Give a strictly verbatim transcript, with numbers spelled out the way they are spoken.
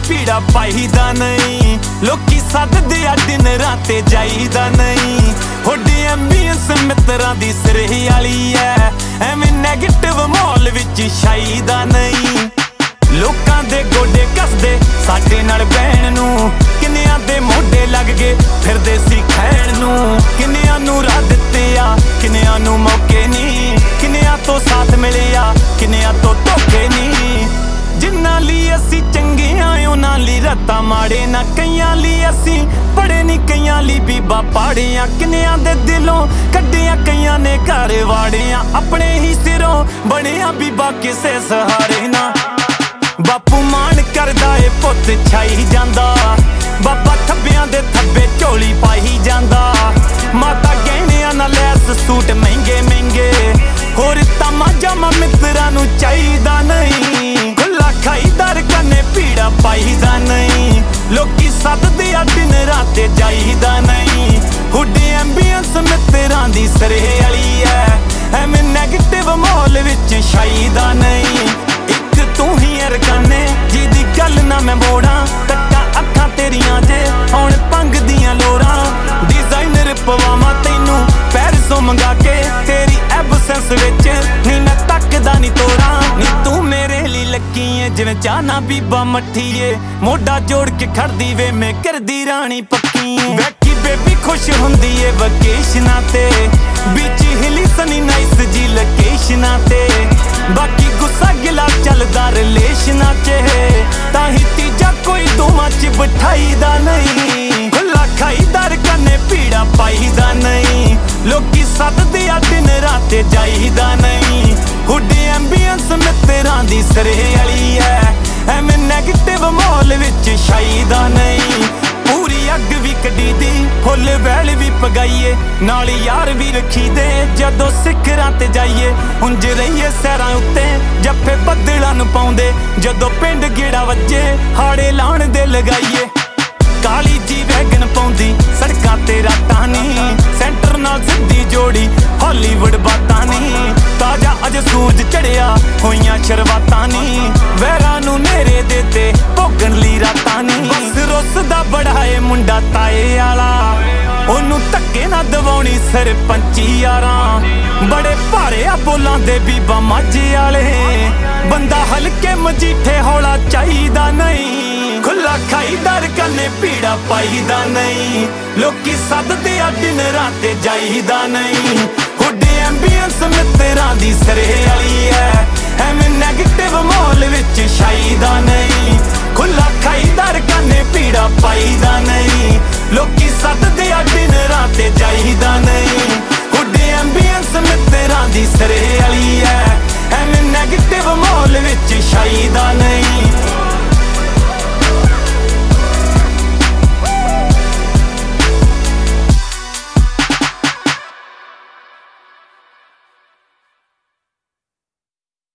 ਭੀੜਾ ਪਾਈਦਾ ਨਹੀਂ। ਲੋਕੀ ਸੱਦਦੇ ਆ ਡਿਨਰਾਂ ਤੇ ਜਾਈਦਾ ਨਹੀਂ। ਹੋਡੀ ਐਂਬੀਐਂਸ ਮਿੱਤਰਾਂ ਦੀ ਸਿਰੇ ਵਾਲੀ ਐ, ਐਵੇਂ ਨੈਗੇਟਿਵ ਮਾਹੌਲ ਵਿੱਚ ਛਾਈਦਾ ਨਹੀਂ। ਲੋਕਾਂ ਦੇ ਗੋਡੇ ਕੱਸਦੇ ਸਾਡੇ ਨਾਲ ਬਹਿਣ ਨੂੰ, ਕਿੰਨਿਆਂ ਦੇ ਮੋਢੇ ਲੱਗ ਗਏ ਫਿਰਦੇ ਸੀ ਖੈਣ ਨੂੰ। ਕਿੰਨਿਆਂ ਨੂੰ ਰਾਹ ਦਿੱਤੇ ਆ, ਕਿੰਨਿਆਂ ਨੂੰ ਮੌਕੇ ਨਹੀਂ। ਕਿੰਨਿਆਂ ਤੋਂ ਸਾਥ ਮਿਲਿਆ, ਕਿੰਨਿਆਂ ਤੋਂ ਧੋਖੇ ਨਹੀਂ। ਜਿਨ੍ਹਾਂ ਲਈ ਅਸੀਂ ਚੰਗੇ ਆ ਉਹਨਾਂ ਲਈ ਰੱਤਾ ਮਾੜੇ ਨਾ। ਕਈਆਂ ਲਈ ਅਸੀਂ ਪੜੇ ਨਹੀਂ, ਕਈਆਂ ਲਈ ਬੀਬਾ ਪਾੜਿਆ। ਕਿੰਨਿਆਂ ਦੇ ਦਿਲੋਂ ਕੱਢਿਆ, ਕਈਆਂ ਨੇ ਘਰ ਵਾੜਿਆ। ਆਪਣੇ ਹੀ ਸਿਰੋਂ ਬਣਿਆ ਬੀਬਾ ਕਿਸੇ ਸਹਾਰੇ ਨਾ। ਬਾਪੂ ਮਾਣ ਕਰਦਾ ਏ ਪੁੱਤ ਛਾਈ ਜਾਂਦਾ, ਬਾਬਾ ਥੱਬਿਆਂ ਦੇ ਥੱਬੇ ਝੋਲੀ ਪਾਈ ਜਾਂਦਾ। ਮਾਤਾ ਗਹਿਣਿਆਂ ਨਾਲ ਲੈਸ ਸੂਟ ਮਹਿੰਗੇ ਮਹਿੰਗੇ, ਹੋਰ ਤਾਮਾ ਜਾਮਾ ਮਿੱਤਰਾਂ ਨੂੰ ਚਾਹੀਦਾ ਨਹੀਂ। ਖੁੱਲਾ ਖਾਈਦਾ ਰਕਾਨੇ ਭੀੜਾ ਪਾਈਦਾ ਨਹੀਂ। ਲੋਕੀ ਸੱਦਦੇ ਆ ਡਿਨਰਾਂ ਤੇ ਜਾਈਦਾ ਨਹੀਂ। ਹੁੱਡੀ ਐਂਬੀਐਂਸ ਮਿੱਤਰਾਂ ਦੀ ਸਿਰੇ ਵਾਲੀ ਐ, ਐਵੇਂ ਨੈਗੇਟਿਵ ਮਾਹੌਲ ਵਿੱਚ ਛਾਈਦਾ ਨਹੀਂ। ਇੱਕ ਤੂੰ ਹੀ ਐ ਰਕਾਨੇ ਜਿਹਦੀ ਗੱਲ ਨਾ ਮੈਂ ਮੋੜਾਂ। ਕੱਟਾਂ ਅੱਖਾਂ ਤੇਰੀਆਂ ਜੇ ਹੁਣ ਪੰਗ ਦੀਆਂ ਲੋਰਾਂ। ਡਿਜ਼ਾਈਨਰ ਪਵਾਵਾਂ ਤੈਨੂੰ ਪੈਰਿਸੋਂ ਮੰਗਾ ਕੇ, ਤੇਰੀ ਐਬਸੈਂਸ ਵਿੱਚ ਨੀ ਮੈਂ ਤੱਕਦਾ ਨੀ ਤੋਰਾਂ। ਨੀ ਤੂੰ ਮੇਰੇ ਲਈ ਲੱਕੀ ਏ ਜਿਵੇਂ ਚਾਹਨਾ ਬੀਬਾ ਮੱਠੀ ਏ। ਮੋਢਾ ਜੋੜ ਕੇ ਖੜਦੀ ਵੇ ਮੈਂ ਕਰਦੀ ਰਾਣੀ ਪੱਕੀ ਏ। ਵੇਖੀ ਬੇਬੀ ਖੁਸ਼ ਹੁੰਦੀ ਏ ਵਕੇਸ਼ਨਾਂ ਤੇ, ਵਿੱਚ ਹਿਲੀ ਸਨੀ ਨਾਈਸ ਜੀ ਲੋਕੇਸ਼ਨਾਂ ਤੇ। ਬਾਕੀ ਗੁੱਸਾ ਗਿਲਾ ਚੱਲਦਾ ਰਿਲੇਸ਼ਨਾਂ ਚ, ਤਾਂ ਹੀ ਤੀਜਾ ਕੋਈ ਦੋਵਾਂ ਚ ਬਿਠਾਈਦਾ ਨਹੀਂ। ਖੁੱਲਾ ਖਾਈਦਾ ਰਕਾਨੇ ਭੀੜਾ ਪਾਈਦਾ ਨਹੀਂ। ਲੋਕੀ ਸੱਦਦੇ ਆ ਡਿਨਰਾਂ ਤੇ ਜਾਈਦਾ ਨਹੀਂ। ਹੁੱਡੀ ਐਂਬੀਐਂਸ ਮਿੱਤਰਾਂ ਦੀ ਸਿਰੇ ਵਾਲੀ ਐ, ਐਵੇਂ ਨੈਗੇਟਿਵ ਮਾਹੌਲ ਵਿੱਚ ਛਾਈਦਾ ਨਹੀਂ। ਪੂਰੀ ਅੱਗ ਵੀ ਕੱਢੀ ਦੀ, ਫੁੱਲ ਵੈਲ ਵੀ ਪਗਾਈਏ, ਨਾਲ ਯਾਰ ਵੀ ਰੱਖੀ ਦੇ ਜਦੋਂ ਸਿਖਰਾਂ ਤੇ ਜਾਈਏ। ਉਂਝ ਰਹੀਏ ਸੈਰਾਂ ਉੱਤੇ ਜੱਫੇ ਬੱਦਲਾਂ ਨੂੰ ਪਾਉਂਦੇ, ਜਦੋਂ ਪਿੰਡ ਗੇੜਾ ਵੱਜੇ ਹਾੜੇ ਲਾਉਣ ਦੇ ਲਗਾਈਏ। ਕਾਲੀ ਜੀ ਵੈਗਨ ਪਾਉਂਦੀ ਸੜਕਾਂ ਤੇ ਰਾਤਾਂ ਨੀ, ਸੈਂਟਰ ਨਾਲ ਸਿੱਧੀ ਜੋੜੀ ਹਾਲੀਵੁੱਡ ਬਾਤਾਂ ਨੀ। ਤਾਜਾ ਅਜ ਸੂਰਜ ਚੜਿਆ ਹੋਈਆਂ ਸ਼ਰਵਾਤਾਂ ਨੀ, ਵਹਿਰਾਂ ਨੂੰ ਨੇਰੇ ਦੇ ਤੇ ਭੋਗਣ ਲਈ ਰਾਤਾਂ ਨੀ। ਬਸ ਰੁੱਸਦਾ ਬੜਾ ਏ ਮੁੰਡਾ ਤਾਏ ਆਲਾ, ਉਹਨੂੰ ਧੱਕੇ ਨਾ ਦਵਾਉਣੀ ਸਰਪੰਚੀ ਯਾਰਾਂ। ਬੜੇ ਭਾਰੇ ਆ ਬੋਲਾਂ ਦੇ ਬੀਬਾ ਮਾਝੇ ਵਾਲੇ, ਬੰਦਾ ਹਲਕੇ ਮਜੀਠੇ ਹੌਲਾ ਚਾਹੀਦਾ ਨਹੀਂ। ਖੁੱਲਾ ਖਾਈਦਾ ਰਕਾਨੇ ਭੀੜਾ ਪਾਈਦਾ ਨਹੀਂ। ਲੋਕੀ ਸੱਦਦੇ ਆ ਡਿਨਰਾਂ ਤੇ ਜਾਈਦਾ ਨਹੀਂ। ਹੁੱਡੀ ਐਂਬੀਐਂਸ ਮਿੱਤਰਾਂ ਦੀ ਸਿਰੇ ਵਾਲੀ ਐ, ਐਵੇਂ ਨੈਗੇਟਿਵ ਮਾਹੌਲ ਵਿੱਚ ਛਾਈਦਾ ਨਹੀਂ। ਖੁੱਲਾ ਖਾਈਦਾ ਰਕਾਨੇ ਭੀੜਾ ਪਾਈਦਾ ਨਹੀਂ। ਲੋਕੀ ਸੱਦਦੇ ਆ ਡਿਨਰਾਂ ਤੇ ਜਾਈਦਾ ਨਹੀਂ। ਹੁੱਡੀ ਐਂਬੀਐਂਸ ਮਿੱਤਰਾਂ ਦੀ ਸਿਰੇ ਵਾਲੀ ਐ, ਐਵੇਂ ਨੈਗੇਟਿਵ ਮਾਹੌਲ ਵਿੱਚ ਛਾਈਦਾ ਨਹੀਂ।